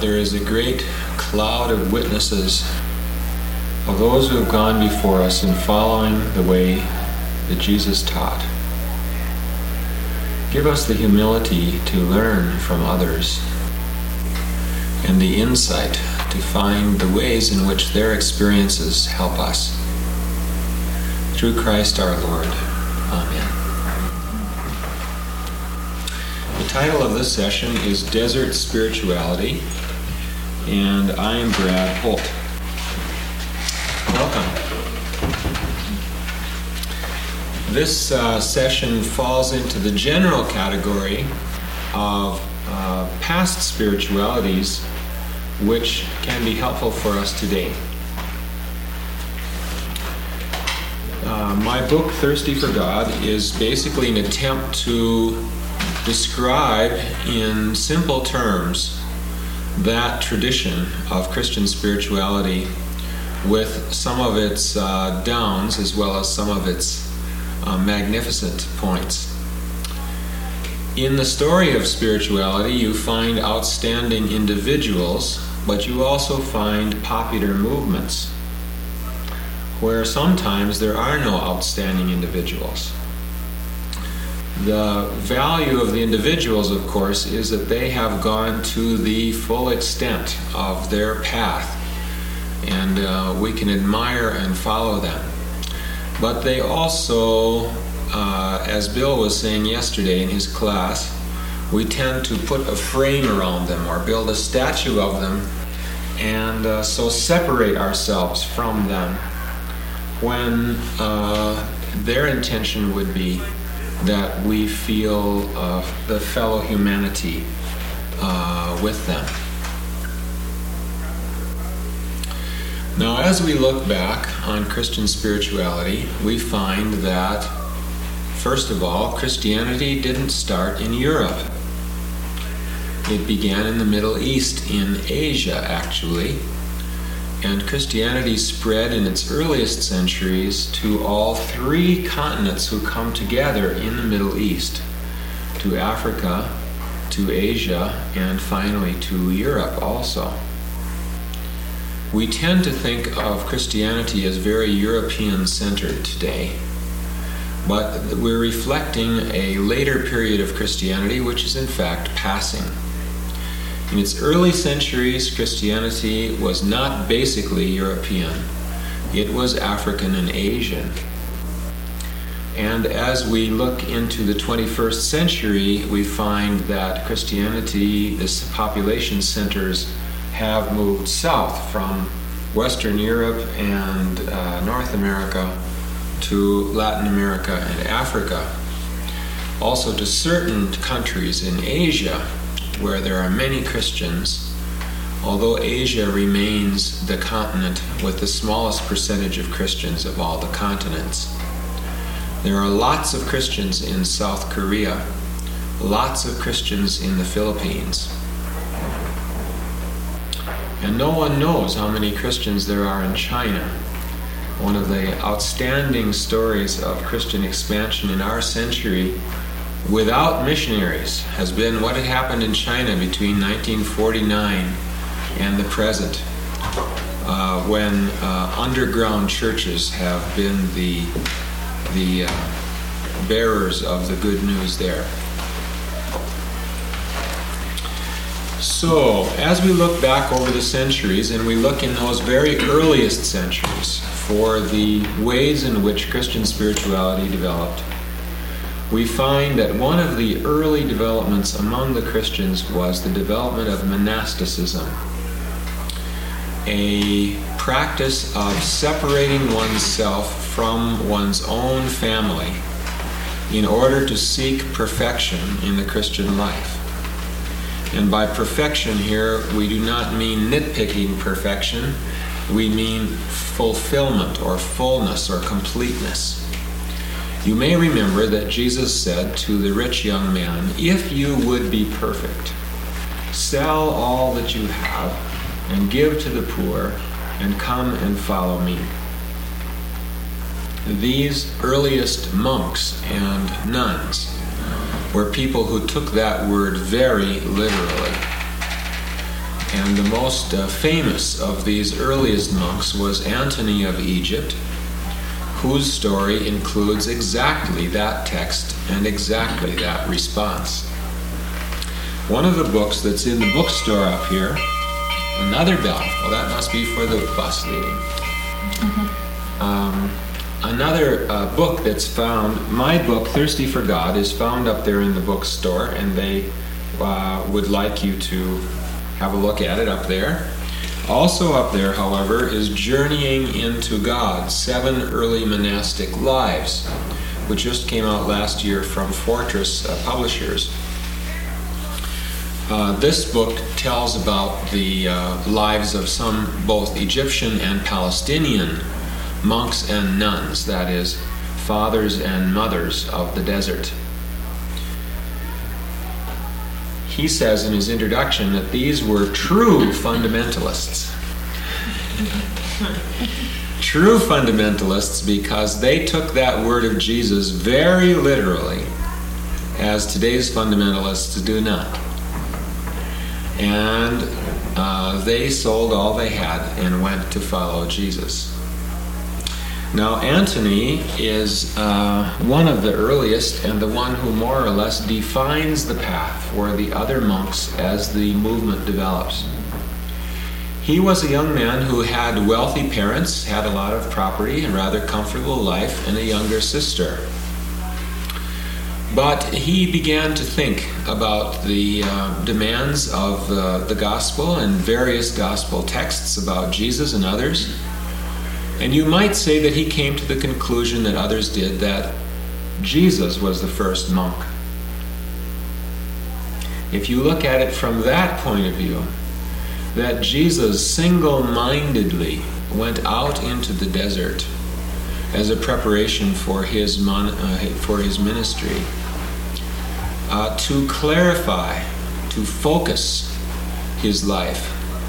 there is a great cloud of witnesses of those who have gone before us in following the way that Jesus taught. Give us the humility to learn from others and the insight to find the ways in which their experiences help us. Through Christ our Lord. Amen. The title of this session is Desert Spirituality, and I am Brad Holt. Welcome. This session falls into the general category of past spiritualities, which can be helpful for us today. My book, Thirsty for God, is basically an attempt to describe in simple terms that tradition of Christian spirituality with some of its downs as well as some of its magnificent points. In the story of spirituality, you find outstanding individuals, but you also find popular movements where sometimes there are no outstanding individuals. The value of the individuals, of course, is that they have gone to the full extent of their path, and we can admire and follow them. But they also, as Bill was saying yesterday in his class, we tend to put a frame around them or build a statue of them, and so separate ourselves from them when their intention would be that we feel the fellow humanity with them. Now, as we look back on Christian spirituality, we find that, first of all, Christianity didn't start in Europe. It began in the Middle East, in Asia, actually, and Christianity spread in its earliest centuries to all three continents who come together in the Middle East, to Africa, to Asia, and finally to Europe also. We tend to think of Christianity as very European-centered today, but we're reflecting a later period of Christianity which is in fact passing. In its early centuries, Christianity was not basically European. It was African and Asian. And as we look into the 21st century, we find that Christianity, its population centers, have moved south from Western Europe and North America to Latin America and Africa. Also to certain countries in Asia where there are many Christians, although Asia remains the continent with the smallest percentage of Christians of all the continents. There are lots of Christians in South Korea, lots of Christians in the Philippines. And no one knows how many Christians there are in China. One of the outstanding stories of Christian expansion in our century without missionaries has been what had happened in China between 1949 and the present, when underground churches have been the bearers of the good news there. So, as we look back over the centuries, and we look in those very earliest centuries for the ways in which Christian spirituality developed, we find that one of the early developments among the Christians was the development of monasticism, a practice of separating oneself from one's own family in order to seek perfection in the Christian life. And by perfection here, we do not mean nitpicking perfection, we mean fulfillment or fullness or completeness. You may remember that Jesus said to the rich young man, "If you would be perfect, sell all that you have and give to the poor and come and follow me." These earliest monks and nuns were people who took that word very literally. And the most famous of these earliest monks was Antony of Egypt, whose story includes exactly that text and exactly that response. One of the books that's in the bookstore up here, another bell. Well, that must be for the bus leaving. Another book that's found, my book, Thirsty for God, is found up there in the bookstore, and they would like you to have a look at it up there. Also up there, however, is Journeying into God, 7 Early Monastic Lives, which just came out last year from Fortress Publishers. This book tells about the lives of some both Egyptian and Palestinian monks and nuns, that is, fathers and mothers of the desert. He says in his introduction that these were true fundamentalists. True fundamentalists because they took that word of Jesus very literally, as today's fundamentalists do not. And they sold all they had and went to follow Jesus. Now, Antony is one of the earliest and the one who more or less defines the path for the other monks as the movement develops. He was a young man who had wealthy parents, had a lot of property, a rather comfortable life, and a younger sister. But he began to think about the demands of the gospel and various gospel texts about Jesus and others. And you might say that he came to the conclusion that others did, that Jesus was the first monk. If you look at it from that point of view, that Jesus single-mindedly went out into the desert as a preparation for his ministry, to clarify, to focus his life.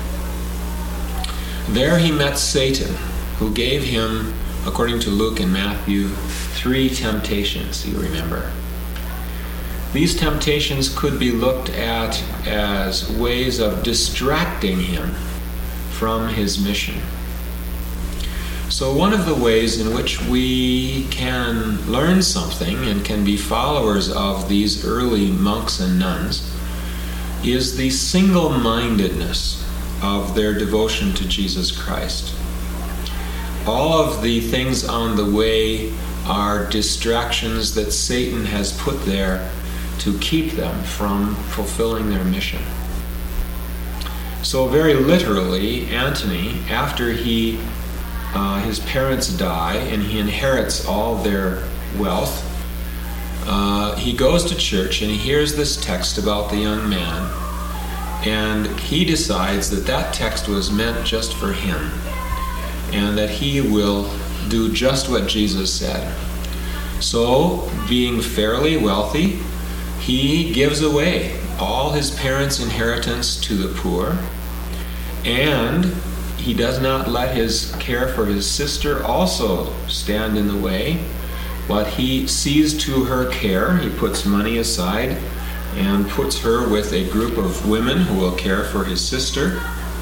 There he met Satan, who gave him, according to Luke and Matthew, 3 temptations, you remember. These temptations could be looked at as ways of distracting him from his mission. So one of the ways in which we can learn something and can be followers of these early monks and nuns is the single-mindedness of their devotion to Jesus Christ. All of the things on the way are distractions that Satan has put there to keep them from fulfilling their mission. So very literally, Antony, after his parents die and he inherits all their wealth, he goes to church and he hears this text about the young man, and he decides that that text was meant just for him, and that he will do just what Jesus said. So, being fairly wealthy, he gives away all his parents' inheritance to the poor, and he does not let his care for his sister also stand in the way, but he sees to her care. He puts money aside and puts her with a group of women who will care for his sister,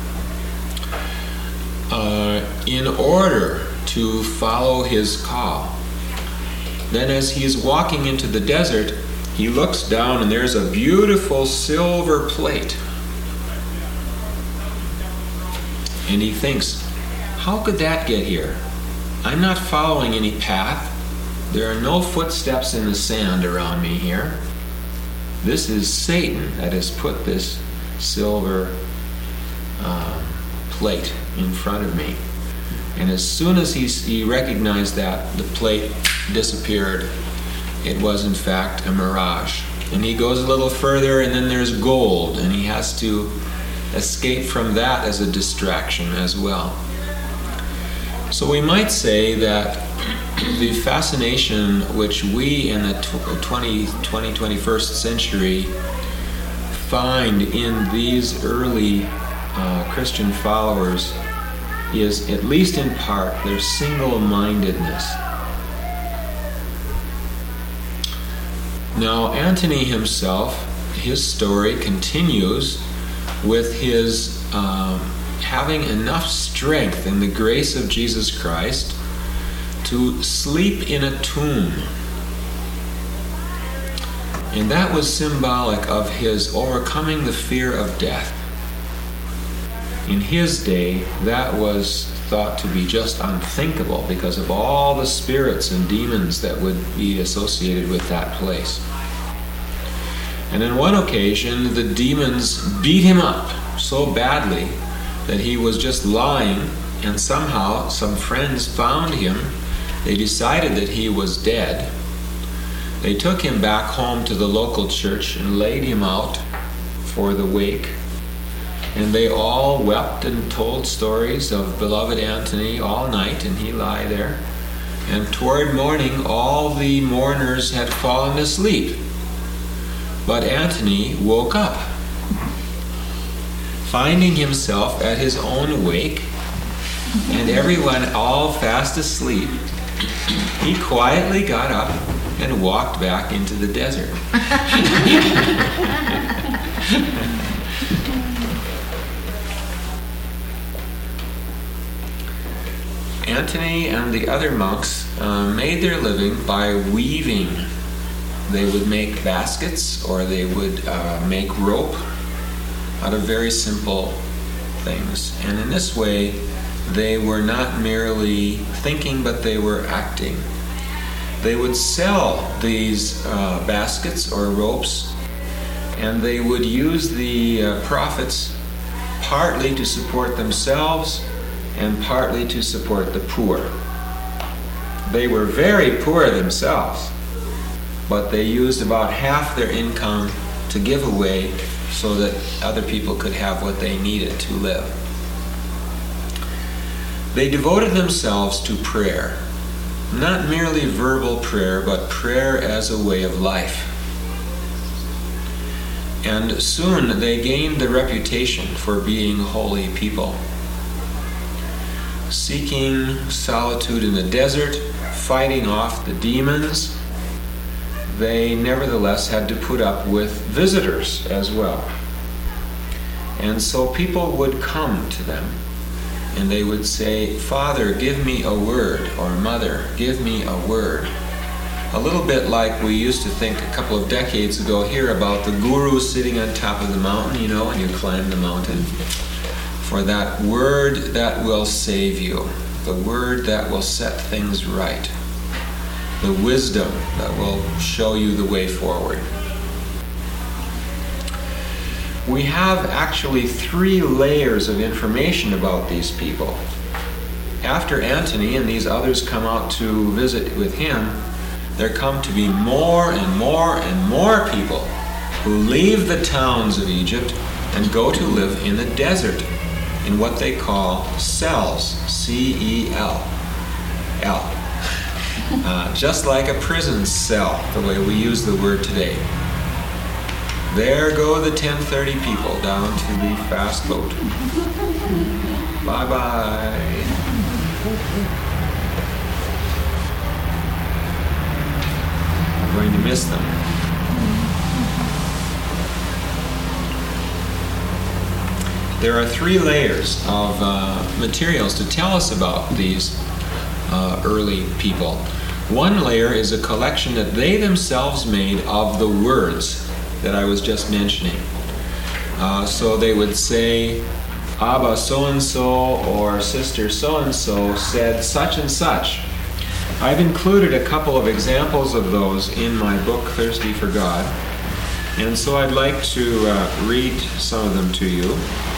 in order to follow his call. Then as he's walking into the desert, he looks down and there's a beautiful silver plate. And he thinks, how could that get here? I'm not following any path. There are no footsteps in the sand around me here. This is Satan that has put this silver plate in front of me. And as soon as he recognized that, the plate disappeared. It was in fact a mirage. And he goes a little further, and then there's gold, and he has to escape from that as a distraction as well. So we might say that the fascination which we in the 21st century find in these early Christian followers is, at least in part, their single-mindedness. Now, Antony himself, his story continues with his having enough strength in the grace of Jesus Christ to sleep in a tomb. And that was symbolic of his overcoming the fear of death. In his day, that was thought to be just unthinkable because of all the spirits and demons that would be associated with that place. And on one occasion, the demons beat him up so badly that he was just lying, and somehow some friends found him. They decided that he was dead. They took him back home to the local church and laid him out for the wake. And they all wept and told stories of beloved Antony all night, and he lay there. And toward morning, all the mourners had fallen asleep. But Antony woke up, finding himself at his own wake, and everyone all fast asleep. He quietly got up and walked back into the desert. Antony and the other monks made their living by weaving. They would make baskets, or they would make rope out of very simple things. And in this way, they were not merely thinking, but they were acting. They would sell these baskets or ropes, and they would use the profits partly to support themselves and partly to support the poor. They were very poor themselves, but they used about half their income to give away so that other people could have what they needed to live. They devoted themselves to prayer, not merely verbal prayer, but prayer as a way of life. And soon they gained the reputation for being holy people. Seeking solitude in the desert, fighting off the demons, they nevertheless had to put up with visitors as well. And so people would come to them, and they would say, "Father, give me a word," or "Mother, give me a word." A little bit like we used to think a couple of decades ago here about the guru sitting on top of the mountain, and you climb the mountain. For that word that will save you, the word that will set things right, the wisdom that will show you the way forward. We have actually 3 layers of information about these people. After Antony and these others come out to visit with him, there come to be more and more and more people who leave the towns of Egypt and go to live in the desert in what they call cells, C-E-L. Just like a prison cell, the way we use the word today. There go the 10:30 people down to the fast boat. Bye-bye. I'm going to miss them. There are 3 layers of materials to tell us about these early people. One layer is a collection that they themselves made of the words that I was just mentioning. So they would say, Abba so-and-so or Sister so-and-so said such and such. I've included a couple of examples of those in my book, Thirsty for God. And so I'd like to read some of them to you.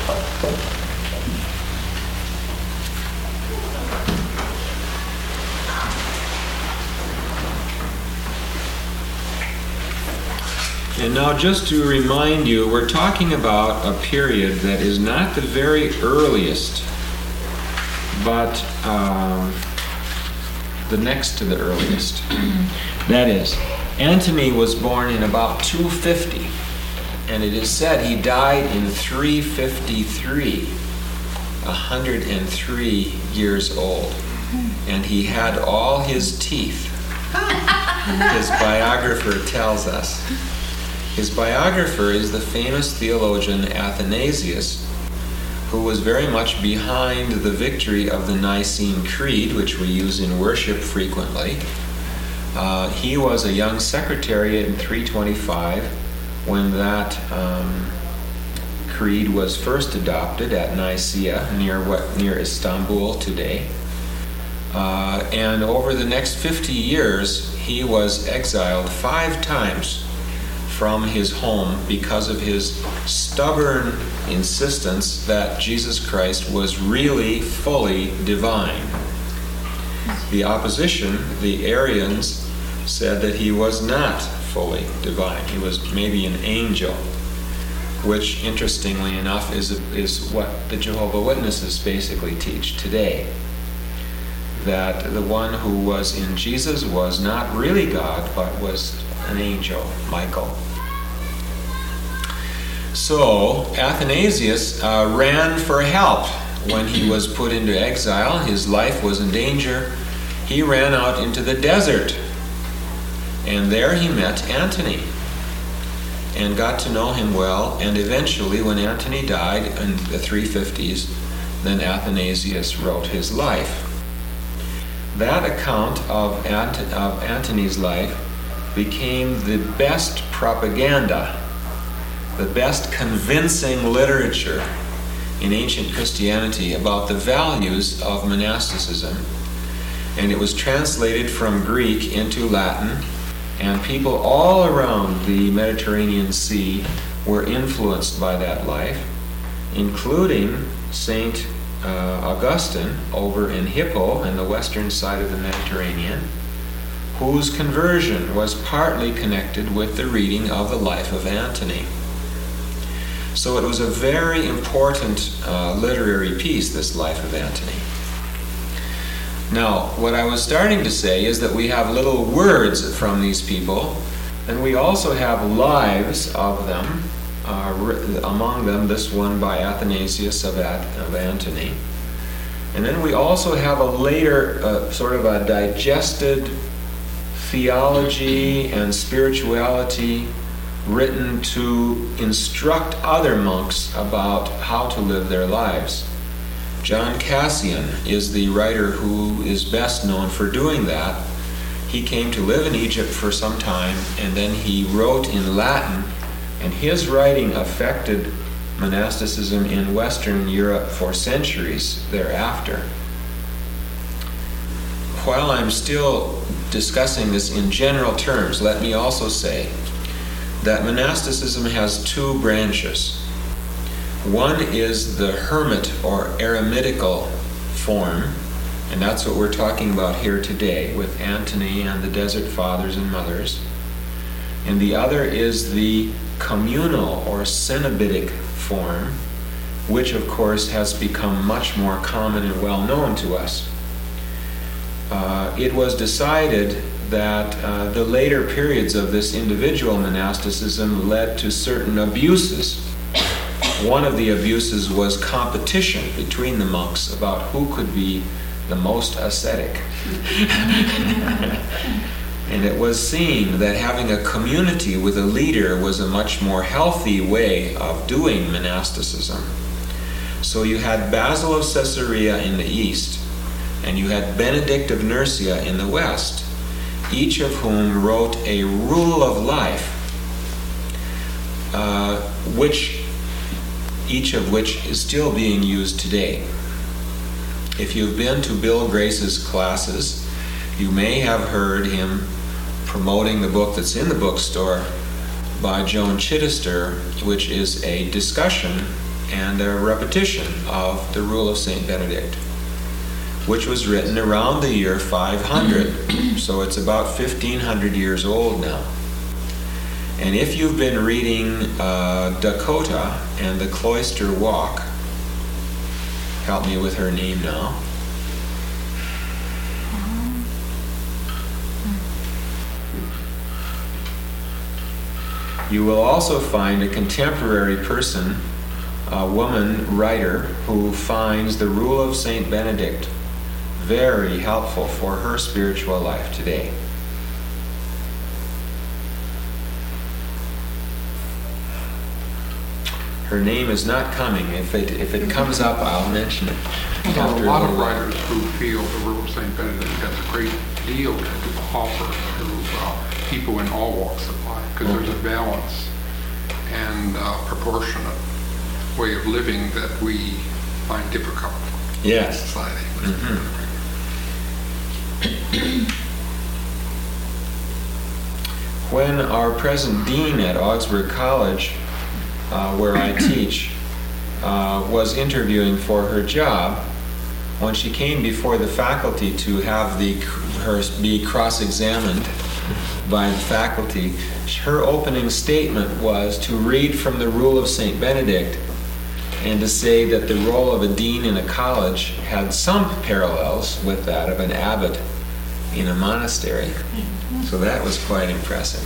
And now just to remind you, we're talking about a period that is not the very earliest, but the next to the earliest. That is, Antony was born in about 250, and it is said he died in 353, 103 years old, and he had all his teeth. His biographer tells us. His biographer is the famous theologian Athanasius, who was very much behind the victory of the Nicene Creed, which we use in worship frequently. He was a young secretary in 325 when that creed was first adopted at Nicaea, near Istanbul today. And over the next 50 years, he was exiled 5 times from his home because of his stubborn insistence that Jesus Christ was really fully divine. The opposition, the Arians, said that he was not fully divine. He was maybe an angel, which, interestingly enough, is what the Jehovah's Witnesses basically teach today. That the one who was in Jesus was not really God, but was an angel, Michael. So Athanasius ran for help when he was put into exile. His life was in danger. He ran out into the desert, and there he met Antony and got to know him well. And eventually, when Antony died in the 350s, then Athanasius wrote his life. That account of Antony's life became the best propaganda, the best convincing literature in ancient Christianity about the values of monasticism. And it was translated from Greek into Latin, and people all around the Mediterranean Sea were influenced by that life, including St. Augustine over in Hippo on the western side of the Mediterranean, whose conversion was partly connected with the reading of the life of Antony. So it was a very important literary piece, this life of Antony. Now, what I was starting to say is that we have little words from these people, and we also have lives of them, among them this one by Athanasius of Antony. And then we also have a later sort of a digested theology and spirituality written to instruct other monks about how to live their lives. John Cassian is the writer who is best known for doing that. He came to live in Egypt for some time, and then he wrote in Latin, and his writing affected monasticism in Western Europe for centuries thereafter. While I'm still discussing this in general terms, let me also say that monasticism has 2 branches. One is the hermit or eremitical form, and that's what we're talking about here today with Antony and the Desert Fathers and Mothers. And the other is the communal or cenobitic form, which of course has become much more common and well known to us. It was decided that the later periods of this individual monasticism led to certain abuses. One of the abuses was competition between the monks about who could be the most ascetic. And it was seen that having a community with a leader was a much more healthy way of doing monasticism. So you had Basil of Caesarea in the east, and you had Benedict of Nursia in the west, each of whom wrote a rule of life, each of which is still being used today. If you've been to Bill Grace's classes, you may have heard him promoting the book that's in the bookstore by Joan Chittister, which is a discussion and a repetition of the Rule of St. Benedict, which was written around the year 500. So it's about 1,500 years old now. And if you've been reading Dakota and the Cloister Walk, help me with her name now. You will also find a contemporary person, a woman writer, who finds the Rule of St. Benedict very helpful for her spiritual life today. Her name is not coming. If it comes up, I'll mention it. There are a lot of writers who feel the rule of St. Benedict has a great deal to offer to people in all walks of life, because there's a balance and proportionate way of living that we find difficult in society. When our present dean at Augsburg College, where I teach, was interviewing for her job, when she came before the faculty to have her be cross-examined by the faculty, her opening statement was to read from the Rule of St. Benedict and to say that the role of a dean in a college had some parallels with that of an abbot in a monastery. So that was quite impressive.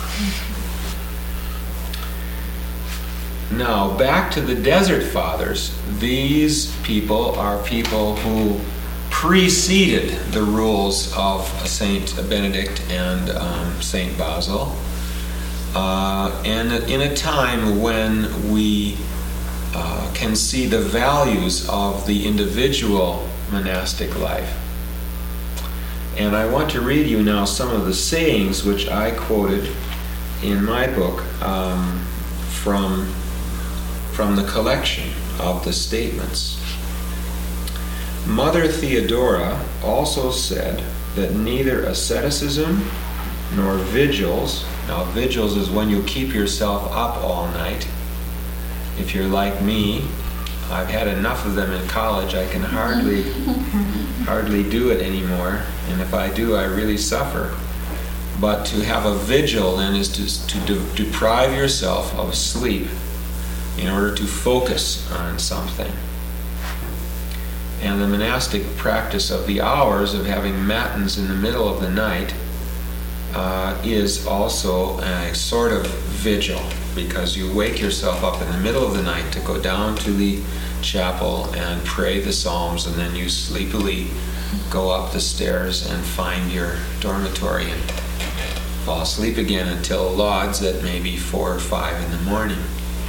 Now, back to the Desert Fathers. These people are people who preceded the rules of Saint Benedict and Saint Basil, and in a time when we can see the values of the individual monastic life. And I want to read you now some of the sayings which I quoted in my book from the collection of the statements. Mother Theodora also said that neither asceticism nor vigils, now vigils is when you keep yourself up all night. If you're like me, I've had enough of them in college. I can hardly do it anymore, and if I do, I really suffer. But to have a vigil then is to deprive yourself of sleep in order to focus on something. And the monastic practice of the hours of having matins in the middle of the night is also a sort of vigil, because you wake yourself up in the middle of the night to go down to the chapel and pray the Psalms, and then you sleepily go up the stairs and find your dormitory and fall asleep again until lauds at maybe 4 or 5 in the morning.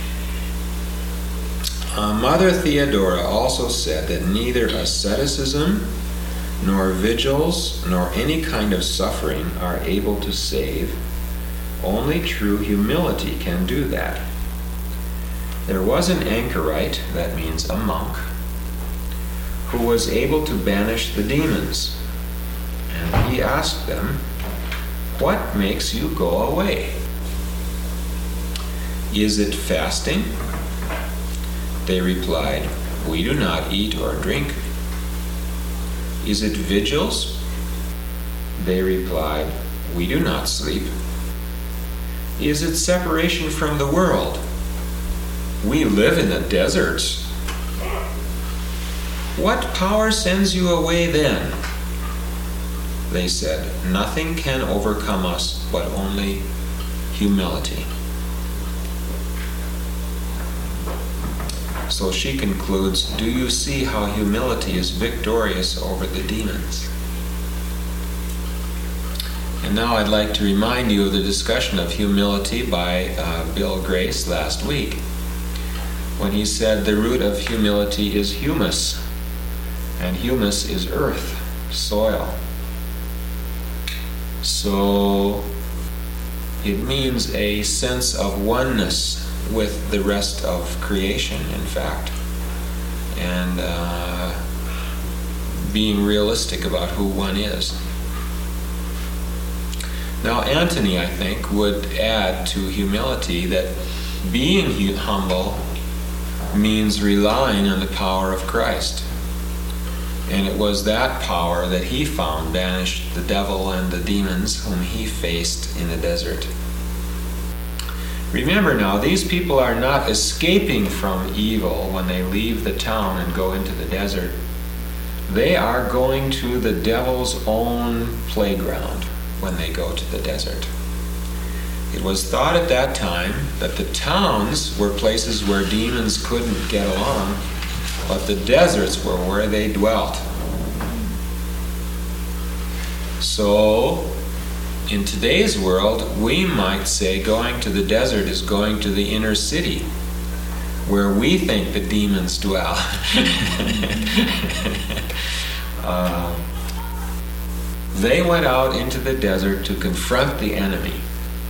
Mother Theodora also said that neither asceticism nor vigils nor any kind of suffering are able to save. Only true humility can do that. There was an anchorite, that means a monk, who was able to banish the demons. And he asked them, "What makes you go away? Is it fasting?" They replied, "We do not eat or drink." "Is it vigils?" They replied, "We do not sleep." "Is it separation from the world?" "We live in the deserts." "What power sends you away then?" They said, "Nothing can overcome us but only humility." So she concludes, "Do you see how humility is victorious over the demons?" And now I'd like to remind you of the discussion of humility by Bill Grace last week, when he said the root of humility is humus, and humus is earth, soil. So it means a sense of oneness with the rest of creation, in fact, and being realistic about who one is. Now, Antony, I think, would add to humility that being humble means relying on the power of Christ. And it was that power that he found banished the devil and the demons whom he faced in the desert. Remember now, these people are not escaping from evil when they leave the town and go into the desert. They are going to the devil's own playground when they go to the desert. It was thought at that time that the towns were places where demons couldn't get along, but the deserts were where they dwelt. So, in today's world, we might say going to the desert is going to the inner city, where we think the demons dwell. They went out into the desert to confront the enemy,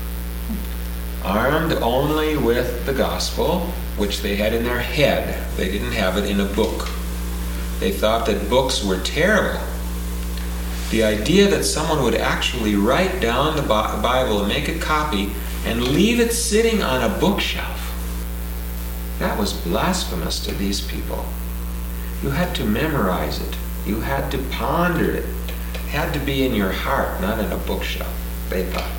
armed only with the gospel, which they had in their head. They didn't have it in a book. They thought that books were terrible. The idea that someone would actually write down the Bible and make a copy and leave it sitting on a bookshelf, that was blasphemous to these people. You had to memorize it. You had to ponder it. It had to be in your heart, not in a bookshelf, they thought.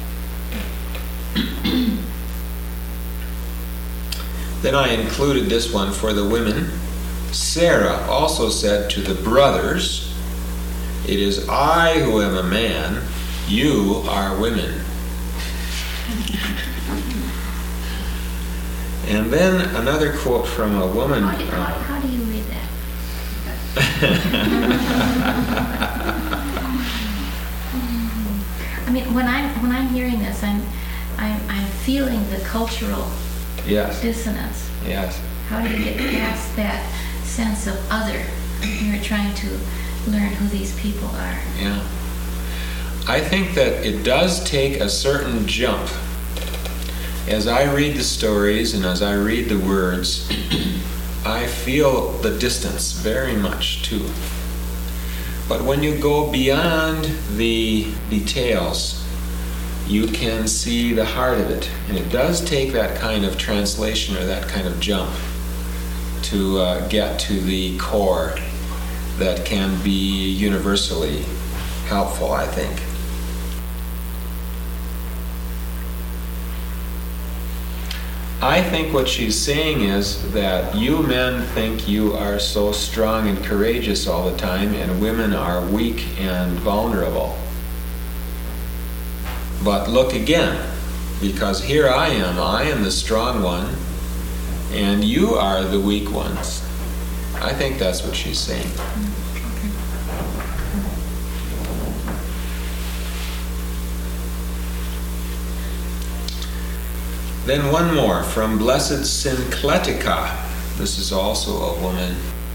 Then I included this one for the women. Sarah also said to the brothers, "It is I who am a man, you are women." And then another quote from a woman. How do you read that? I mean, when I'm hearing this, I'm feeling the cultural dissonance. Yes. How do you get past that sense of other when you're trying to learn who these people are? Yeah. I think that it does take a certain jump. As I read the stories and as I read the words, I feel the distance very much too. But when you go beyond the details, you can see the heart of it. And it does take that kind of translation or that kind of jump to get to the core that can be universally helpful, I think. I think what she's saying is that you men think you are so strong and courageous all the time, and women are weak and vulnerable. But look again, because here I am the strong one, and you are the weak ones. I think that's what she's saying. Then one more from Blessed Syncletica. This is also a woman.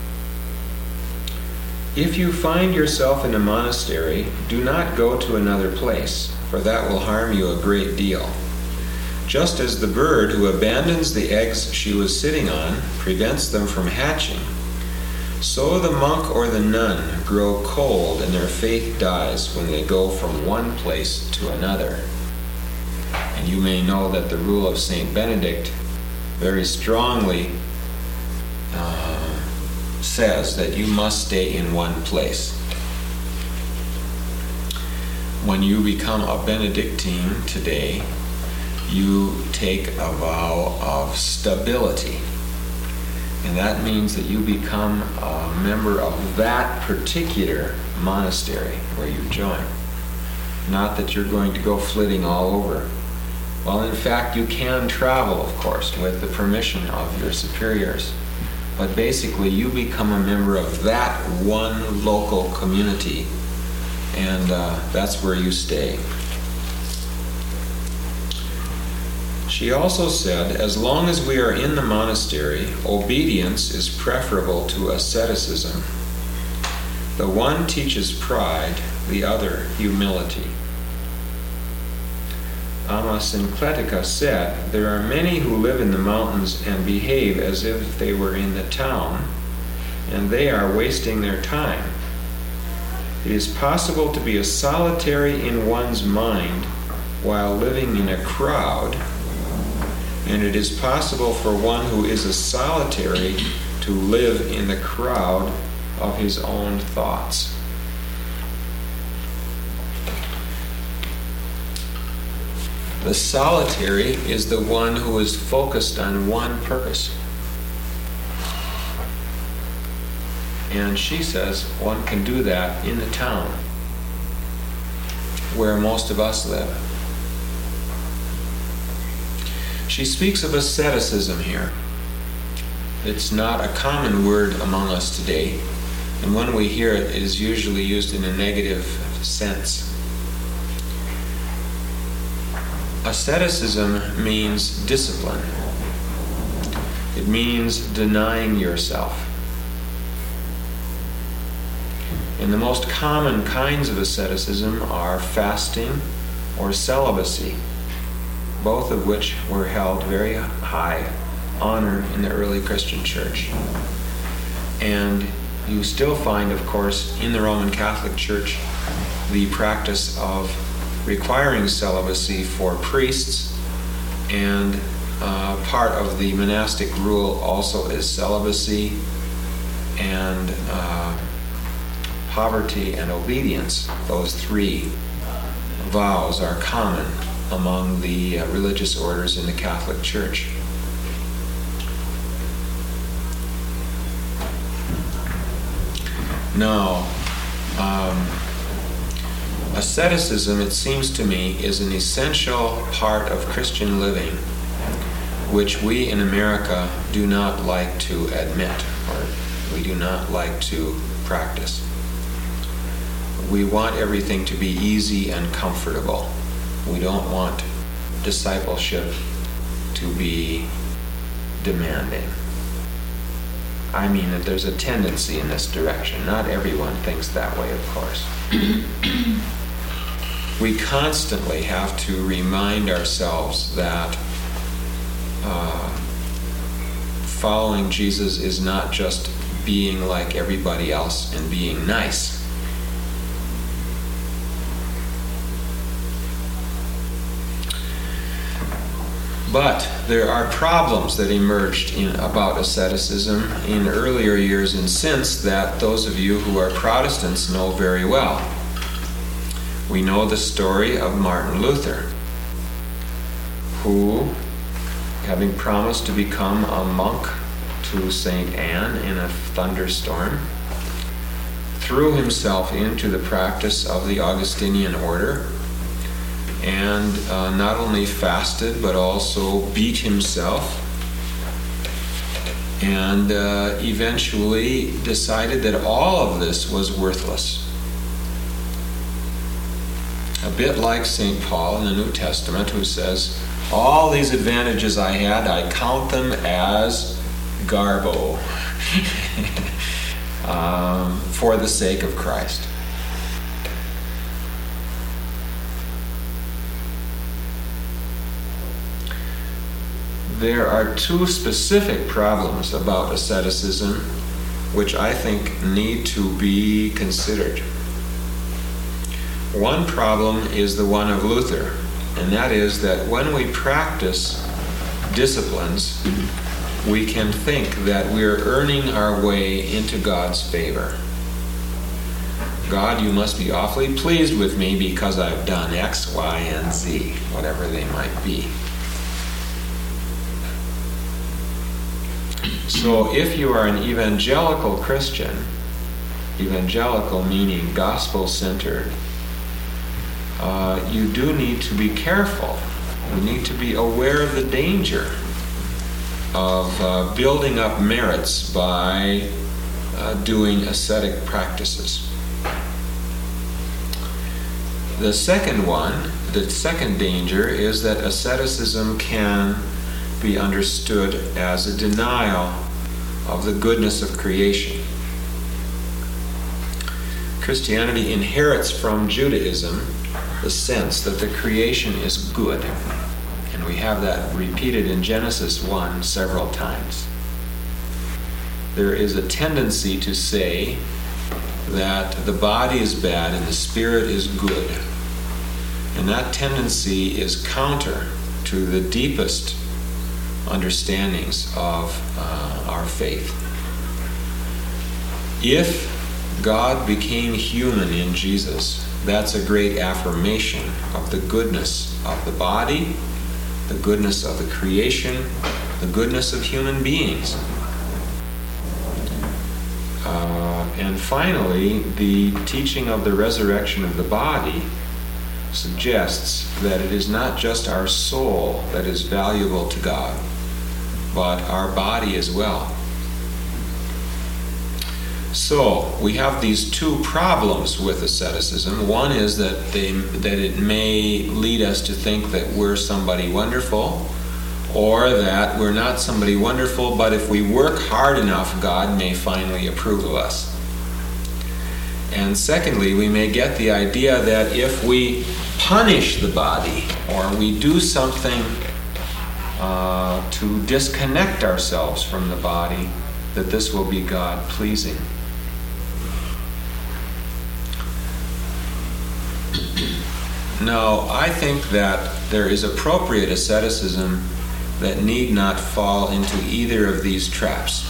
If you find yourself in a monastery, do not go to another place, for that will harm you a great deal. Just as the bird who abandons the eggs she was sitting on prevents them from hatching, so the monk or the nun grow cold and their faith dies when they go from one place to another. And you may know that the rule of Saint Benedict very strongly says that you must stay in one place. When you become a Benedictine today, you take a vow of stability. And that means that you become a member of that particular monastery where you join. Not that you're going to go flitting all over. Well, in fact, you can travel, of course, with the permission of your superiors. But basically, you become a member of that one local community, and that's where you stay. She also said, as long as we are in the monastery, obedience is preferable to asceticism. The one teaches pride, the other humility. Amma Syncletica said, there are many who live in the mountains and behave as if they were in the town, and they are wasting their time. It is possible to be a solitary in one's mind while living in a crowd, and it is possible for one who is a solitary to live in the crowd of his own thoughts. The solitary is the one who is focused on one purpose. And she says one can do that in the town where most of us live. She speaks of asceticism here. It's not a common word among us today, and when we hear it, it is usually used in a negative sense. Asceticism means discipline. It means denying yourself. And the most common kinds of asceticism are fasting or celibacy, both of which were held very high honor in the early Christian church. And you still find, of course, in the Roman Catholic Church, the practice of requiring celibacy for priests, and part of the monastic rule also is celibacy and poverty and obedience. Those three vows are common among the religious orders in the Catholic Church. Now, asceticism, it seems to me, is an essential part of Christian living, which we in America do not like to admit, or we do not like to practice. We want everything to be easy and comfortable. We don't want discipleship to be demanding. I mean that there's a tendency in this direction. Not everyone thinks that way, of course. We constantly have to remind ourselves that following Jesus is not just being like everybody else and being nice. But there are problems that emerged about asceticism in earlier years and since that those of you who are Protestants know very well. We know the story of Martin Luther, who, having promised to become a monk to St. Anne in a thunderstorm, threw himself into the practice of the Augustinian order, and not only fasted but also beat himself, and eventually decided that all of this was worthless. A bit like St. Paul in the New Testament, who says, all these advantages I had, I count them as garbo for the sake of Christ. There are two specific problems about asceticism which I think need to be considered. One problem is the one of Luther, and that is that when we practice disciplines, we can think that we're earning our way into God's favor. God, you must be awfully pleased with me because I've done X, Y, and Z, whatever they might be. So if you are an evangelical Christian, evangelical meaning gospel-centered, you do need to be careful. You need to be aware of the danger of building up merits by doing ascetic practices. The second danger is that asceticism can be understood as a denial of the goodness of creation. Christianity inherits from Judaism the sense that the creation is good. And we have that repeated in Genesis 1 several times. There is a tendency to say that the body is bad and the spirit is good. And that tendency is counter to the deepest understandings of our faith. If God became human in Jesus, that's a great affirmation of the goodness of the body, the goodness of the creation, the goodness of human beings. And finally, the teaching of the resurrection of the body suggests that it is not just our soul that is valuable to God, but our body as well. So we have these two problems with asceticism. One is that it may lead us to think that we're somebody wonderful, or that we're not somebody wonderful, but if we work hard enough, God may finally approve of us. And secondly, we may get the idea that if we punish the body or we do something to disconnect ourselves from the body, that this will be God-pleasing. No, I think that there is appropriate asceticism that need not fall into either of these traps.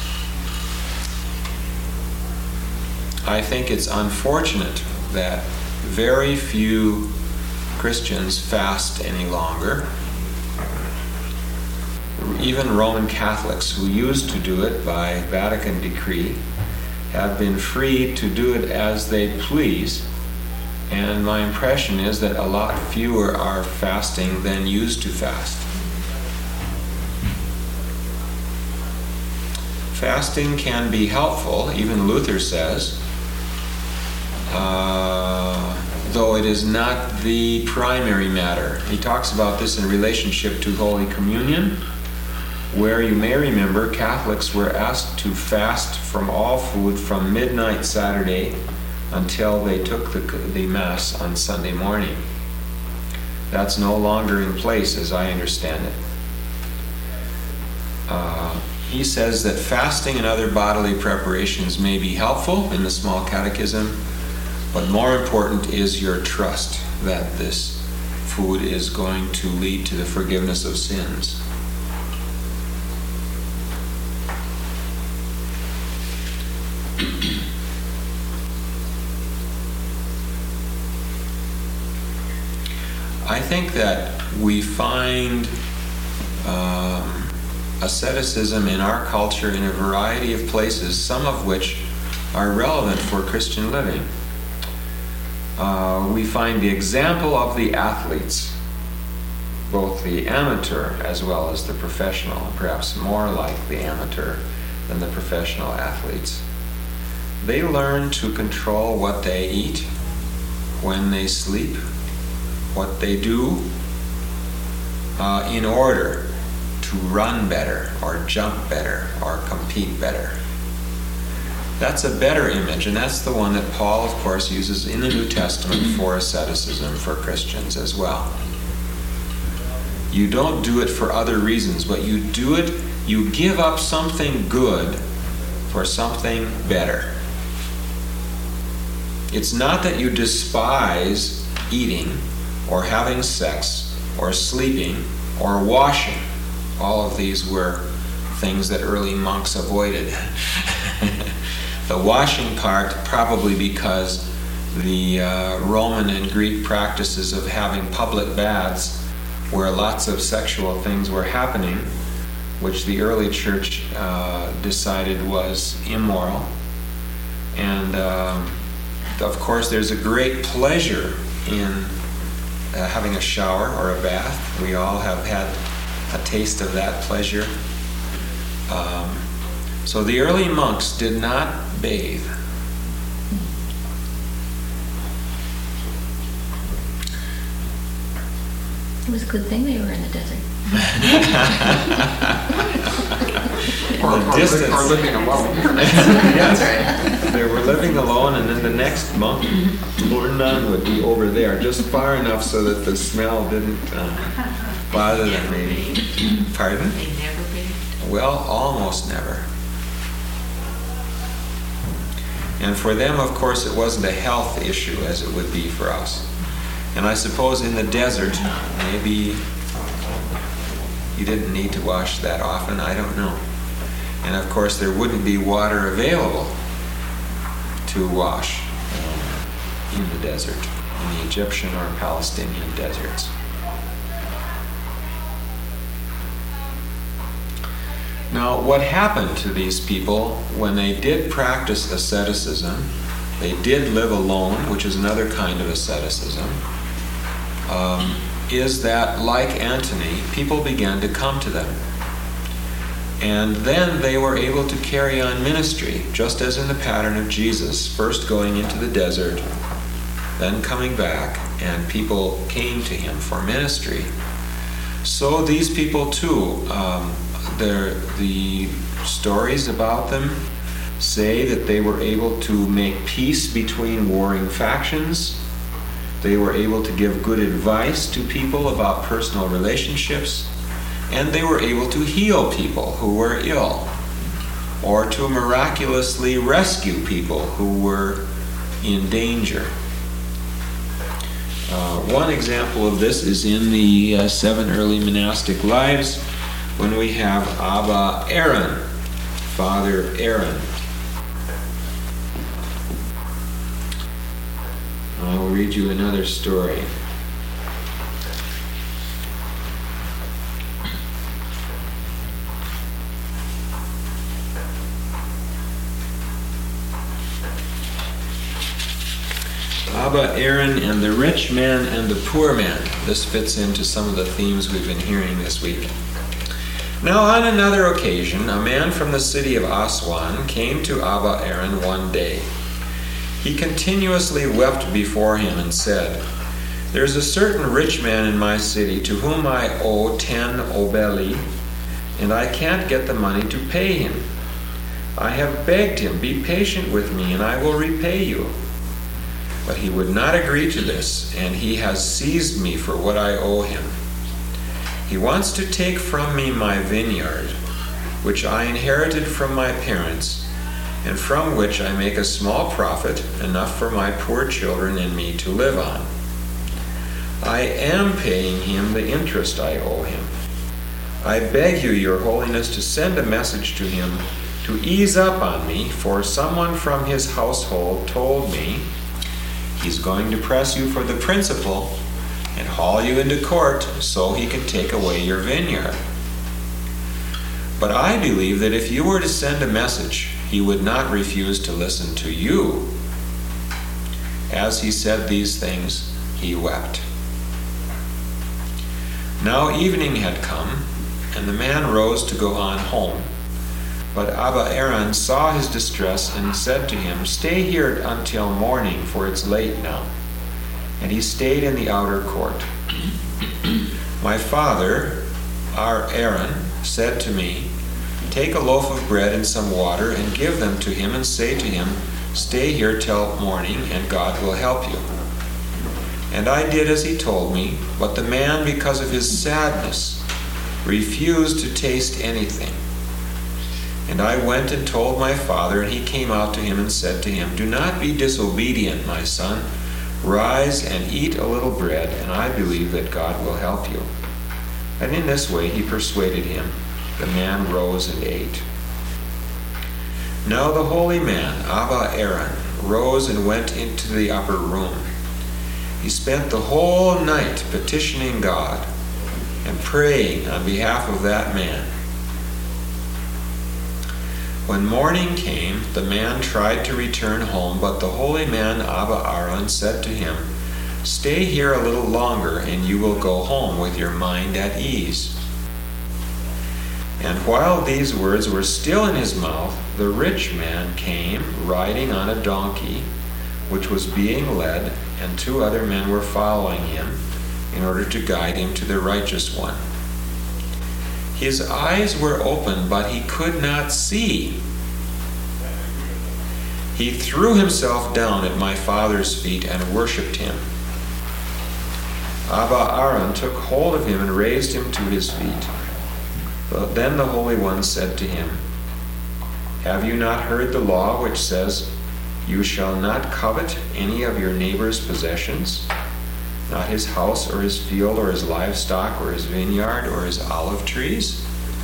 I think it's unfortunate that very few Christians fast any longer. Even Roman Catholics who used to do it by Vatican decree have been freed to do it as they please. And my impression is that a lot fewer are fasting than used to fast. Fasting can be helpful, even Luther says, though it is not the primary matter. He talks about this in relationship to Holy Communion, where you may remember Catholics were asked to fast from all food from midnight Saturday until they took the Mass on Sunday morning. That's no longer in place, as I understand it. He says that fasting and other bodily preparations may be helpful in the Small Catechism, but more important is your trust that this food is going to lead to the forgiveness of sins. I think that we find asceticism in our culture in a variety of places, some of which are relevant for Christian living. We find the example of the athletes, both the amateur as well as the professional, perhaps more like the amateur than the professional athletes. They learn to control what they eat, when they sleep, what they do, in order to run better or jump better or compete better. That's a better image, and that's the one that Paul, of course, uses in the New Testament for asceticism for Christians as well. You don't do it for other reasons, but you do it, you give up something good for something better. It's not that you despise eating or having sex or sleeping or washing. All of these were things that early monks avoided. The washing part probably because the Roman and Greek practices of having public baths where lots of sexual things were happening, which the early church decided was immoral. And of course there's a great pleasure in having a shower or a bath. We all have had a taste of that pleasure. So the early monks did not bathe. It was a good thing they were in the desert. Or living alone. Yes, they were living alone, and then the next monk or nun would be over there, just far enough so that the smell didn't bother them. Maybe. Pardon? They never bathed? Well, almost never. And for them, of course, it wasn't a health issue as it would be for us. And I suppose in the desert, maybe you didn't need to wash that often, I don't know. And of course, there wouldn't be water available to wash in the desert, in the Egyptian or Palestinian deserts. Now, what happened to these people when they did practice asceticism? They did live alone, which is another kind of asceticism. Is that, like Antony, people began to come to them. And then they were able to carry on ministry, just as in the pattern of Jesus, first going into the desert, then coming back, and people came to him for ministry. So these people too, the stories about them say that they were able to make peace between warring factions. They were able to give good advice to people about personal relationships, and they were able to heal people who were ill, or to miraculously rescue people who were in danger. One example of this is in the 7 early monastic lives, when we have Abba Aaron, Father Aaron. I will read you another story. Abba Aaron and the rich man and the poor man. This fits into some of the themes we've been hearing this week. Now on another occasion, a man from the city of Aswan came to Abba Aaron one day. He continuously wept before him and said, "There's a certain rich man in my city to whom I owe 10 obeli, and I can't get the money to pay him. I have begged him, 'Be patient with me, and I will repay you.' But he would not agree to this, and he has seized me for what I owe him. He wants to take from me my vineyard, which I inherited from my parents, and from which I make a small profit, enough for my poor children and me to live on. I am paying him the interest I owe him. I beg you, Your Holiness, to send a message to him to ease up on me, for someone from his household told me he's going to press you for the principal and haul you into court so he can take away your vineyard. But I believe that if you were to send a message, he would not refuse to listen to you." As he said these things, he wept. Now evening had come, and the man rose to go on home. But Abba Aaron saw his distress and said to him, "Stay here until morning, for it's late now." And he stayed in the outer court. "My father, our Aaron, said to me, 'Take a loaf of bread and some water and give them to him and say to him, stay here till morning and God will help you.' And I did as he told me, but the man, because of his sadness, refused to taste anything. And I went and told my father, and he came out to him and said to him, 'Do not be disobedient, my son. Rise and eat a little bread, and I believe that God will help you.' And in this way he persuaded him. The man rose and ate. Now the holy man, Abba Aaron, rose and went into the upper room. He spent the whole night petitioning God and praying on behalf of that man. When morning came, the man tried to return home, but the holy man Abba Aaron said to him, 'Stay here a little longer, and you will go home with your mind at ease.' And while these words were still in his mouth, the rich man came riding on a donkey, which was being led, and 2 other men were following him in order to guide him to the righteous one. His eyes were open, but he could not see. He threw himself down at my father's feet and worshipped him. Abba Aaron took hold of him and raised him to his feet. But then the Holy One said to him, 'Have you not heard the law which says, you shall not covet any of your neighbor's possessions, not his house or his field or his livestock or his vineyard or his olive trees?'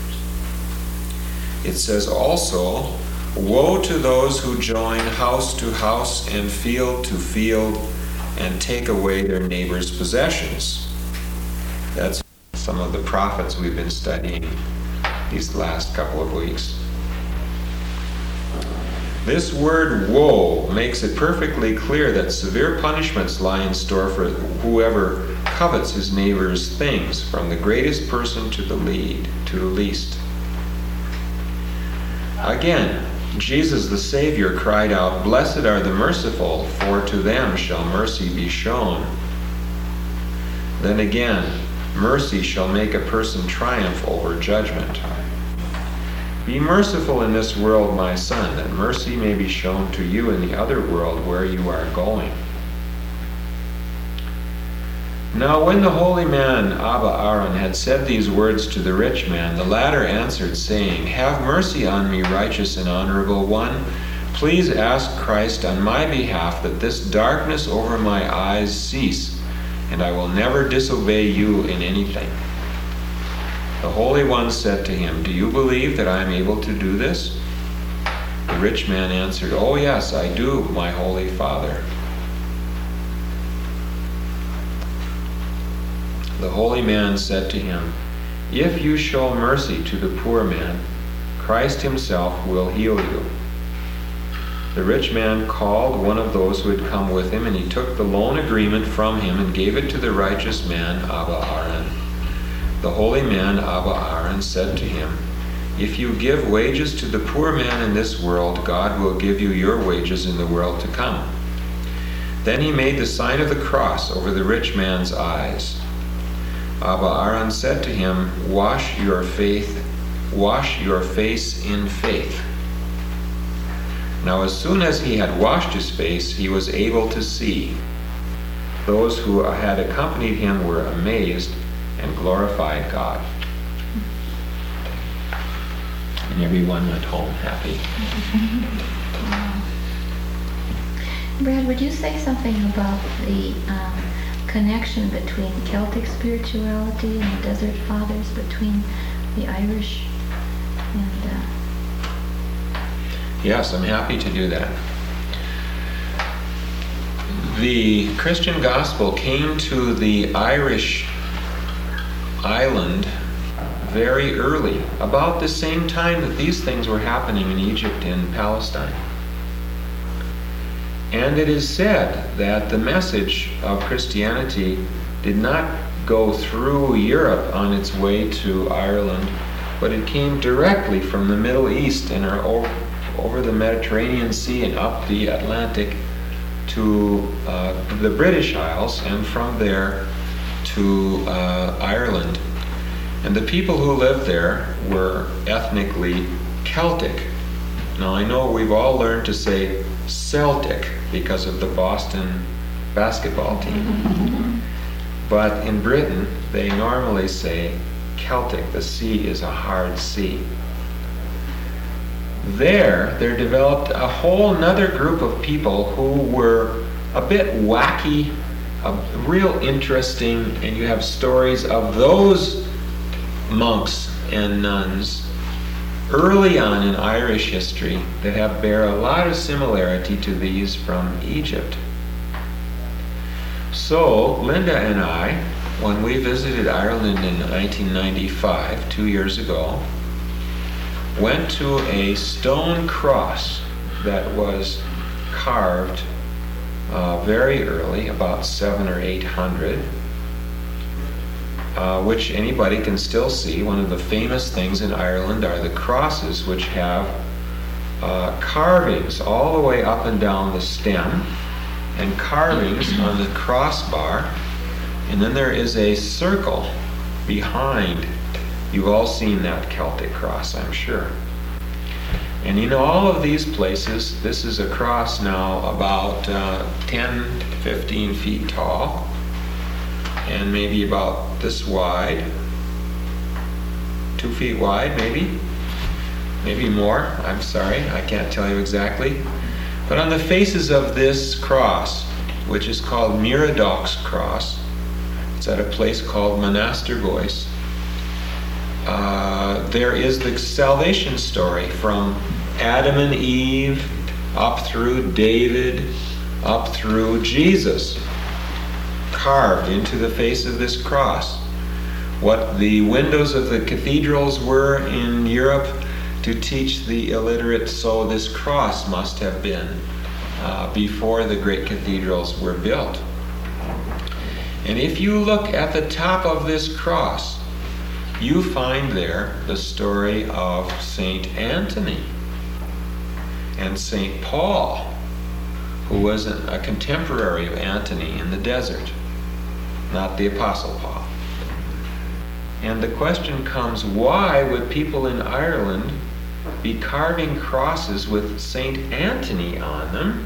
It says also, 'Woe to those who join house to house and field to field and take away their neighbor's possessions.'" That's some of the prophets we've been studying these last couple of weeks. This word woe makes it perfectly clear that severe punishments lie in store for whoever covets his neighbor's things, from the greatest person to the least. Again, Jesus the Savior cried out, "Blessed are the merciful, for to them shall mercy be shown." Then again, mercy shall make a person triumph over judgment. Be merciful in this world, my son, that mercy may be shown to you in the other world where you are going. Now when the holy man Abba Aaron had said these words to the rich man, the latter answered, saying, Have mercy on me, righteous and honorable one. Please ask Christ on my behalf that this darkness over my eyes cease, and I will never disobey you in anything. The Holy One said to him, Do you believe that I am able to do this? The rich man answered, Oh yes, I do, my Holy Father. The holy man said to him, If you show mercy to the poor man, Christ himself will heal you. The rich man called one of those who had come with him, and he took the loan agreement from him and gave it to the righteous man Abba Aaron. The holy man Abba Aaron said to him, If you give wages to the poor man in this world, God will give you your wages in the world to come. Then he made the sign of the cross over the rich man's eyes. Abba Aaron said to him, Wash your face in faith. Now as soon as he had washed his face, he was able to see. Those who had accompanied him were amazed and glorified God. And everyone went home happy. Brad, would you say something about the connection between Celtic spirituality and the Desert Fathers, between the Irish and... Yes, I'm happy to do that. The Christian gospel came to the Irish island very early, about the same time that these things were happening in Egypt and Palestine. And it is said that the message of Christianity did not go through Europe on its way to Ireland, but it came directly from the Middle East and over the Mediterranean Sea and up the Atlantic to the British Isles, and from there to Ireland. And the people who lived there were ethnically Celtic. Now I know we've all learned to say Celtic because of the Boston basketball team. But in Britain, they normally say Celtic. The C is a hard C. There developed a whole nother group of people who were a bit wacky, real interesting, and you have stories of those monks and nuns early on in Irish history that bear a lot of similarity to these from Egypt. So Linda and I, when we visited Ireland in 1995, 2 years ago, went to a stone cross that was carved very early, about 700 or 800, which anybody can still see. One of the famous things in Ireland are the crosses, which have carvings all the way up and down the stem, and carvings on the crossbar, and then there is a circle behind. You've all seen that Celtic cross, I'm sure. And you know, all of these places, this is a cross now about 10 to 15 feet tall, and maybe about this wide, 2 feet wide, maybe more. I'm sorry, I can't tell you exactly. But on the faces of this cross, which is called Miradoch's cross, it's at a place called Monastergoise, there is the salvation story from Adam and Eve up through David, up through Jesus, carved into the face of this cross. What the windows of the cathedrals were in Europe to teach the illiterate, so this cross must have been before the great cathedrals were built. And if you look at the top of this cross, you find there the story of Saint Anthony and Saint Paul, who was a contemporary of Antony in the desert, not the Apostle Paul. And the question comes, why would people in Ireland be carving crosses with St. Anthony on them?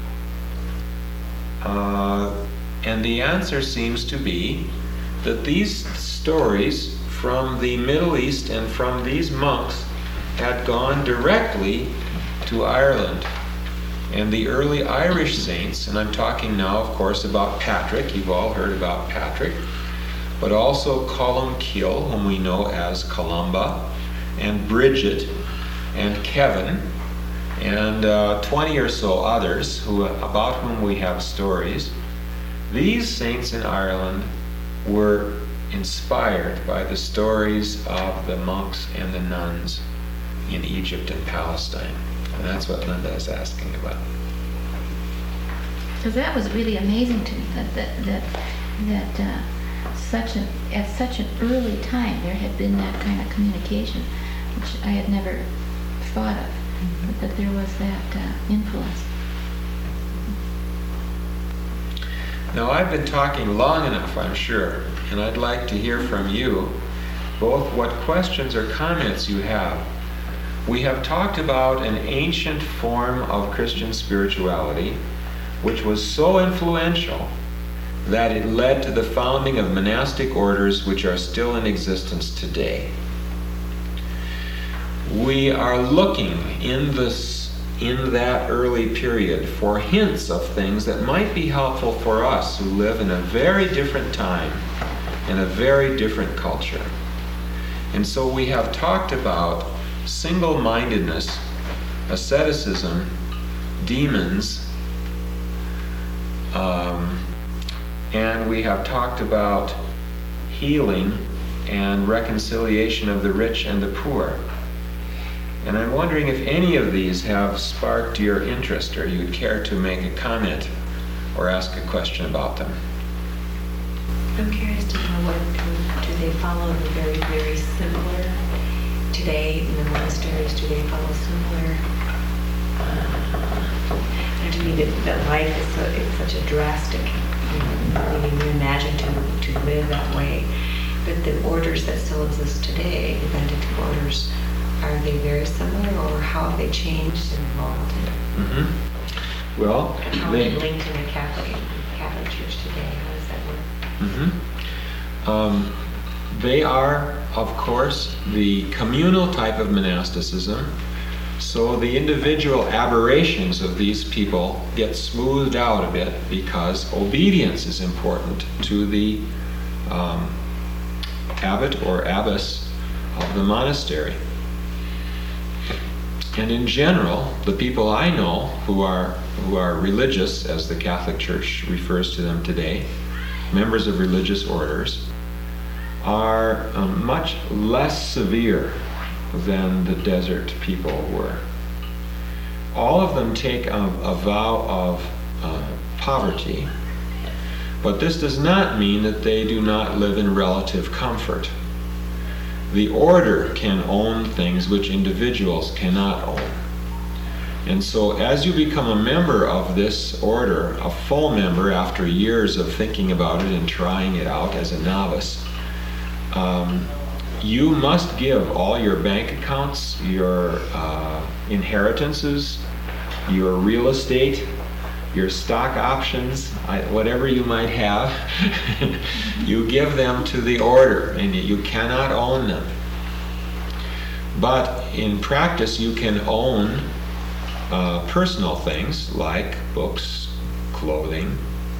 And the answer seems to be that these stories from the Middle East and from these monks had gone directly to Ireland. And the early Irish saints, and I'm talking now, of course, about Patrick, you've all heard about Patrick, but also Columcille, whom we know as Columba, and Bridget, and Kevin, and 20 or so others about whom we have stories. These saints in Ireland were inspired by the stories of the monks and the nuns in Egypt and Palestine. And that's what Linda is asking about. So that was really amazing to me, that at such an early time there had been that kind of communication, which I had never thought of, but that there was that influence. Now, I've been talking long enough, I'm sure, and I'd like to hear from you both what questions or comments you have. We have talked about an ancient form of Christian spirituality which was so influential that it led to the founding of monastic orders which are still in existence today. We are looking in that early period for hints of things that might be helpful for us who live in a very different time, in a very different culture. And so we have talked about single-mindedness, asceticism, demons, and we have talked about healing and reconciliation of the rich and the poor. And I'm wondering if any of these have sparked your interest, or you'd care to make a comment or ask a question about them. I'm curious to know, what do they follow the very, very similar today in the monasteries? Do they follow similar? And to me, that life is it's such a drastic. You imagine to live that way, but the orders that still exist today, the Benedictine orders, are they very similar, or how have they changed and evolved? Mm-hmm. Well, and how are they linked in the Catholic Church today? How does that work? Mm-hmm. They are, of course, the communal type of monasticism. So the individual aberrations of these people get smoothed out a bit because obedience is important to the abbot or abbess of the monastery. And in general, the people I know who are religious, as the Catholic Church refers to them today, members of religious orders, are much less severe than the desert people were. All of them take a vow of poverty, but this does not mean that they do not live in relative comfort. The order can own things which individuals cannot own. And so as you become a member of this order, a full member after years of thinking about it and trying it out as a novice, you must give all your bank accounts, your inheritances, your real estate, your stock options, whatever you might have, you give them to the order, and you cannot own them. But in practice, you can own personal things like books, clothing,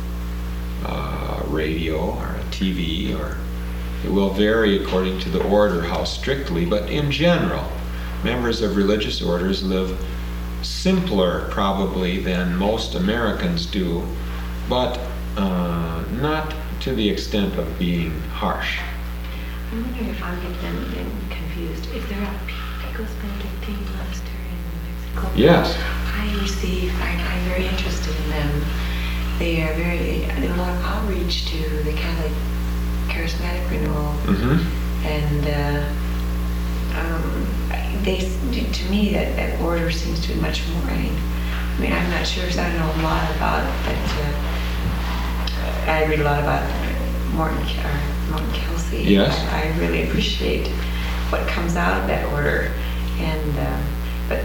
radio, or a TV, or it will vary according to the order how strictly, but in general, members of religious orders live simpler probably than most Americans do, but not to the extent of being harsh. I'm wondering if I'm getting confused. Is there a Picos Benedictine monastery in Mexico? Yes. I'm very interested in them. They do a lot of outreach to the Catholic Charismatic Renewal, and to me that order seems to be much more. I mean, I'm not sure because I don't know a lot about it, but I read a lot about Morton Kelsey. Yes. I really appreciate what comes out of that order. And but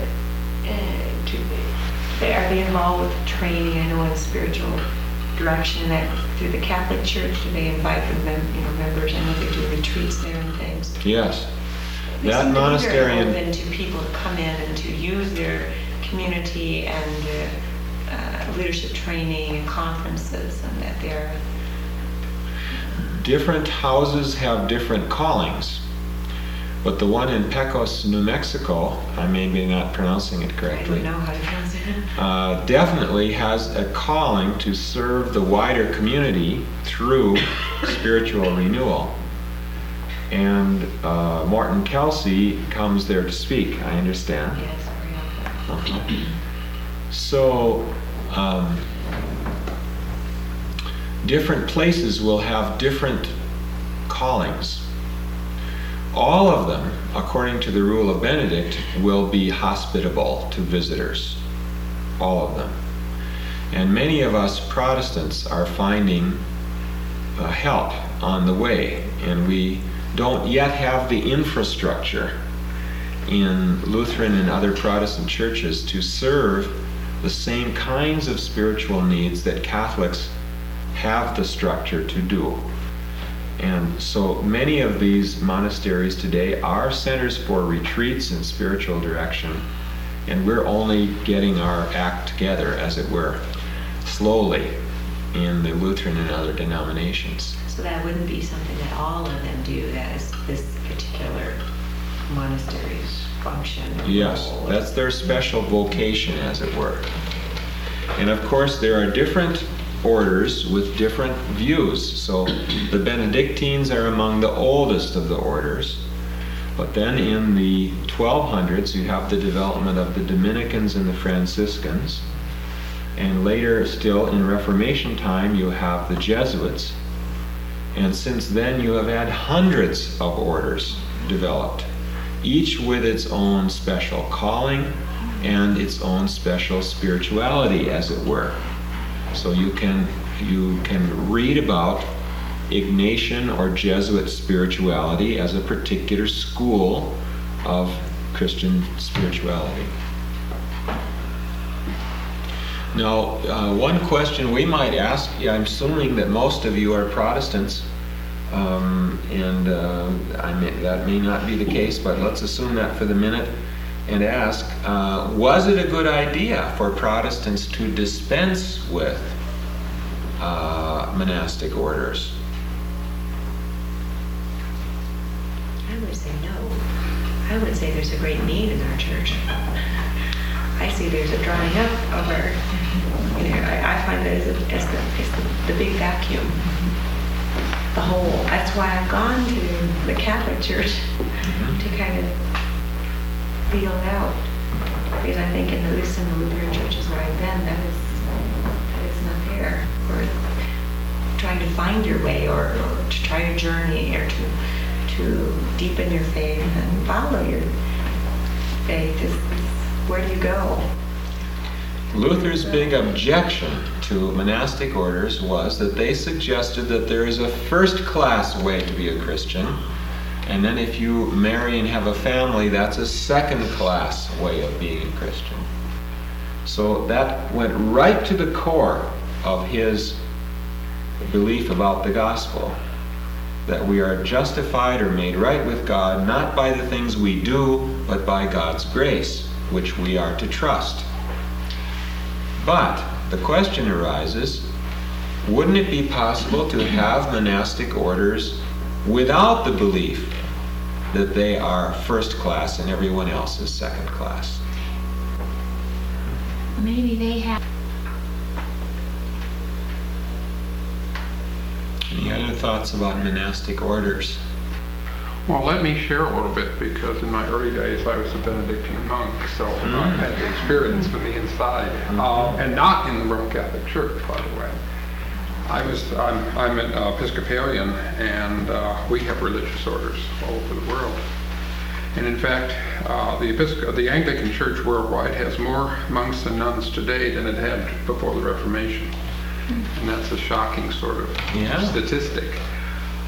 are they involved with training? I know in spiritual direction that through the Catholic Church, do they invite the members? I know they do retreats there and things. Yes. They That seem to be monastery very in open to people to come in and to use their community and leadership training and conferences, and that they're different houses have different callings. But the one in Pecos, New Mexico, I may be not pronouncing it I correctly, don't know how to pronounce it. definitely has a calling to serve the wider community through spiritual renewal. And Morton Kelsey comes there to speak, I understand. Yes, very often. Okay. So, different places will have different callings. All of them, according to the rule of Benedict, will be hospitable to visitors. All of them. And many of us Protestants are finding help on the way, and we don't yet have the infrastructure in Lutheran and other Protestant churches to serve the same kinds of spiritual needs that Catholics have the structure to do. And so many of these monasteries today are centers for retreats and spiritual direction, and we're only getting our act together, as it were, slowly in the Lutheran and other denominations. So that wouldn't be something that all of them do. That is this particular monastery's function. Or Yes, role. that's their special vocation, as it were. And of course, there are different orders with different views. So the Benedictines are among the oldest of the orders. But then in the 1200s, you have the development of the Dominicans and the Franciscans. And later still in Reformation time, you have the Jesuits. And since then, you have had hundreds of orders developed, each with its own special calling and its own special spirituality, as it were. So you can read about Ignatian or Jesuit spirituality as a particular school of Christian spirituality. Now, one question we might ask, I'm assuming that most of you are Protestants, that may not be the case, but let's assume that for the minute and ask, was it a good idea for Protestants to dispense with monastic orders? I would say no. I would say there's a great need in our church. I see there's a drying up of our, I find that as the big vacuum, the hole. That's why I've gone to the Catholic Church to kind of feel it out. Because I think at least in the Lutheran churches where I've been, that is not there. Or trying to find your way, or to try a journey, or to deepen your faith and follow your faith. Where do you go? Luther's big objection to monastic orders was that they suggested that there is a first-class way to be a Christian, and then if you marry and have a family, that's a second-class way of being a Christian. So that went right to the core of his belief about the gospel, that we are justified or made right with God not by the things we do, but by God's grace, which we are to trust. But the question arises, wouldn't it be possible to have monastic orders without the belief that they are first class and everyone else is second class? Maybe they have. Any other thoughts about monastic orders? Well, let me share a little bit, because in my early days I was a Benedictine monk, so I had the experience from the inside, and not in the Roman Catholic Church, by the way. I'm an Episcopalian, and we have religious orders all over the world. And in fact, the Anglican Church worldwide has more monks and nuns today than it had before the Reformation. And that's a shocking sort of statistic.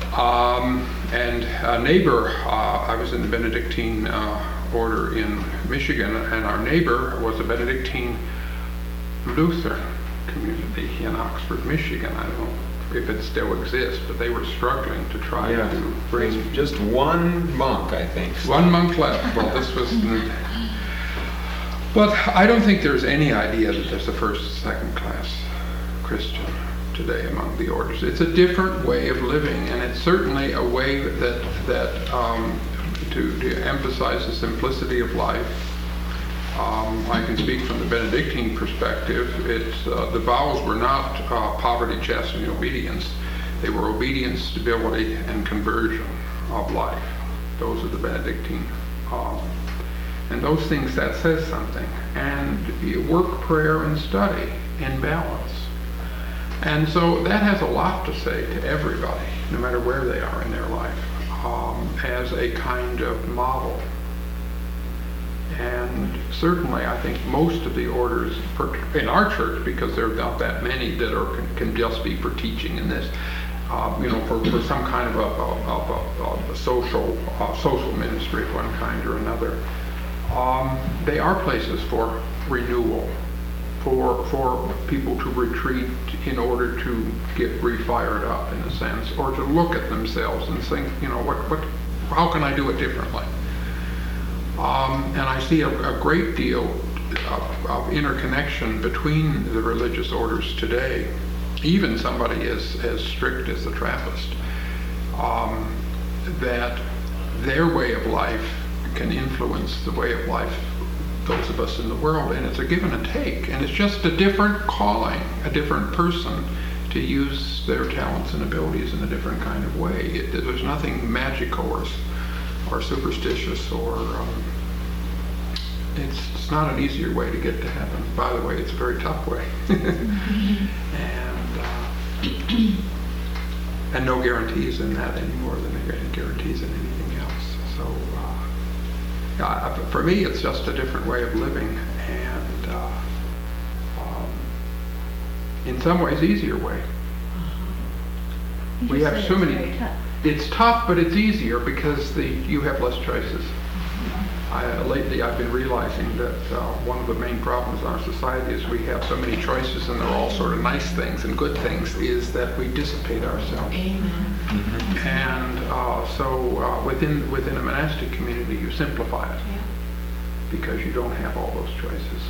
And a neighbor, I was in the Benedictine order in Michigan, and our neighbor was a Benedictine Lutheran community in Oxford, Michigan. I don't know if it still exists, but they were struggling to try Yeah. to bring Just one monk, I think. one monk left. Well, this was. But I don't think there's any idea that there's a first, second class Christian today among the orders. It's a different way of living, and it's certainly a way to emphasize the simplicity of life. I can speak from the Benedictine perspective. The vows were not poverty, chastity, and obedience. They were obedience, stability, and conversion of life. Those are the Benedictine. And those things, that says something. And work, prayer, and study in balance. And so that has a lot to say to everybody, no matter where they are in their life, as a kind of model. And certainly, I think most of the orders in our church, because there are not that many that can just be for teaching in this, for some kind of a social ministry of one kind or another, they are places for renewal, for people to retreat in order to get refired up, in a sense, or to look at themselves and think, how can I do it differently? And I see a great deal of interconnection between the religious orders today, even somebody as strict as the Trappist, that their way of life can influence the way of life those of us in the world, and it's a give and a take, and it's just a different calling, a different person to use their talents and abilities in a different kind of way. There's nothing magical or superstitious, or it's not an easier way to get to heaven. By the way, it's a very tough way. And no guarantees in that any more than there are guarantees in anything else. So for me, it's just a different way of living, and in some ways easier way. We have so many. It's tough, but it's easier because you have less choices. Lately, I've been realizing that one of the main problems in our society is we have so many choices, and they're all sort of nice things and good things, is that we dissipate ourselves. Amen. And so within a monastic community, you simplify it because you don't have all those choices.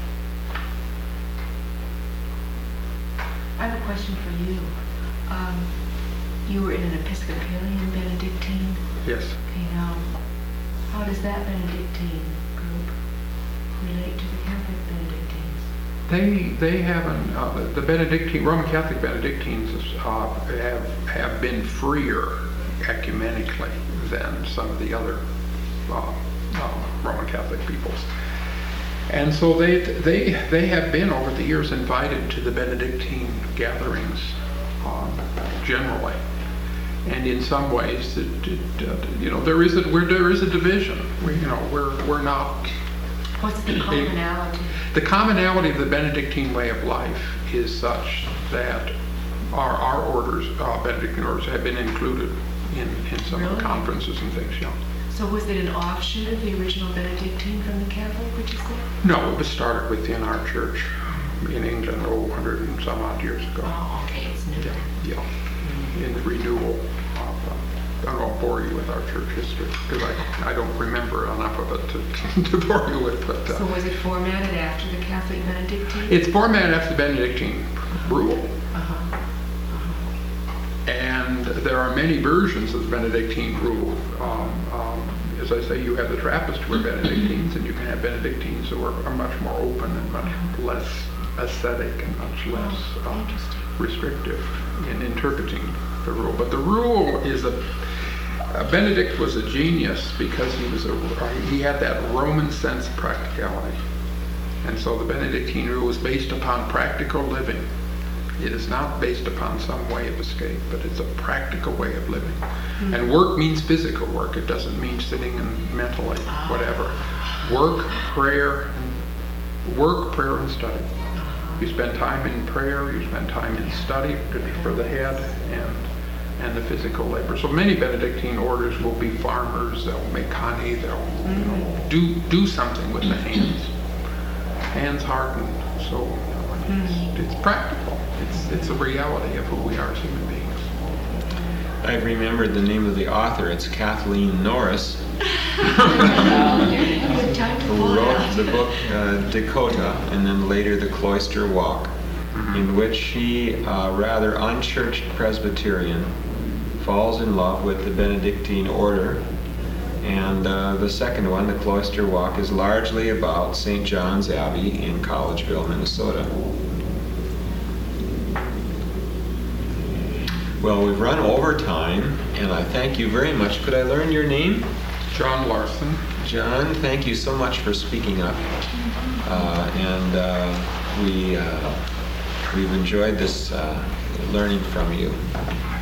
I have a question for you. You were in an Episcopalian Benedictine. Yes. Okay, now, how does that Benedictine group relate to the Catholic Benedictines? They haven't. The Roman Catholic Benedictines have been freer ecumenically than some of the other Roman Catholic peoples, and so they have been over the years invited to the Benedictine gatherings generally. And in some ways, there is a division. We're not. What's the commonality? The commonality of the Benedictine way of life is such that our orders, Benedictine orders, have been included in some of the conferences and things. Yeah. So was it an offshoot of the original Benedictine from the Catholic, would you say? No, it was started within our church in England 100 and some odd years ago. Oh, okay, it's new. Yeah. In the renewal of, I won't bore you with our church history, because I don't remember enough of it to bore you with. But So was it formatted after the Catholic Benedictine? it's formatted after the Benedictine rule. Uh-huh. And there are many versions of the Benedictine rule. As I say, you have the Trappist who are Benedictines, and you can have Benedictines who are much more open and much less ascetic and much less restrictive in interpreting the rule. But the rule is Benedict was a genius because he had that Roman sense of practicality. And so the Benedictine rule is based upon practical living. It is not based upon some way of escape, but it's a practical way of living. Mm-hmm. And work means physical work. It doesn't mean sitting and mentally, whatever. Work, prayer, and study. You spend time in prayer, you spend time in study for the head, and and the physical labor. So many Benedictine orders will be farmers, they'll make honey, they'll do something with the hands. Hands hardened, so it's practical. It's a reality of who we are as human beings. I've remembered the name of the author. It's Kathleen Norris, who wrote the book Dakota, and then later The Cloister Walk, in which she, a rather unchurched Presbyterian, falls in love with the Benedictine order. And the second one, The Cloister Walk, is largely about St. John's Abbey in Collegeville, Minnesota. Well, we've run over time, and I thank you very much. Could I learn your name? John Larson. John, thank you so much for speaking up. We've enjoyed this learning from you.